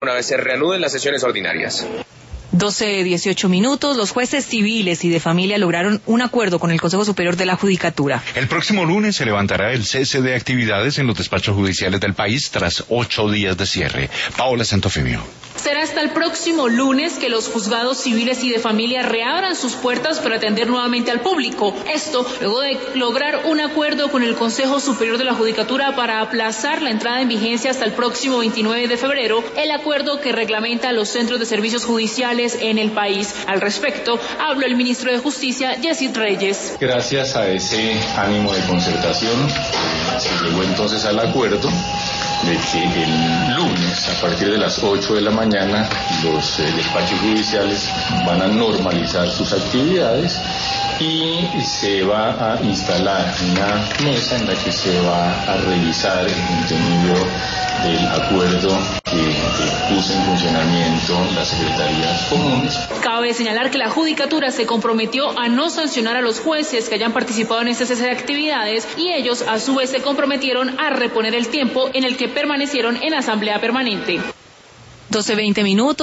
una vez se reanuden las sesiones ordinarias. 12:18, los jueces civiles y de familia lograron un acuerdo con el Consejo Superior de la Judicatura. El próximo lunes se levantará el cese de actividades en los despachos judiciales del país tras 8 días de cierre. Paola Santofimio. Será hasta el próximo lunes que los juzgados civiles y de familia reabran sus puertas para atender nuevamente al público. Esto luego de lograr un acuerdo con el Consejo Superior de la Judicatura para aplazar la entrada en vigencia hasta el próximo 29 de febrero, el acuerdo que reglamenta los centros de servicios judiciales en el país. Al respecto, habló el ministro de Justicia, Yesid Reyes. Gracias a ese ánimo de concertación, se llegó entonces al acuerdo de que el lunes, a partir de las 8 de la mañana, los despachos judiciales van a normalizar sus actividades y se va a instalar una mesa en la que se va a revisar el contenido del acuerdo que puso en funcionamiento las secretarías comunes. Cabe señalar que la Judicatura se comprometió a no sancionar a los jueces que hayan participado en este cese de actividades y ellos a su vez se comprometieron a reponer el tiempo en el que permanecieron en asamblea permanente. 12:20.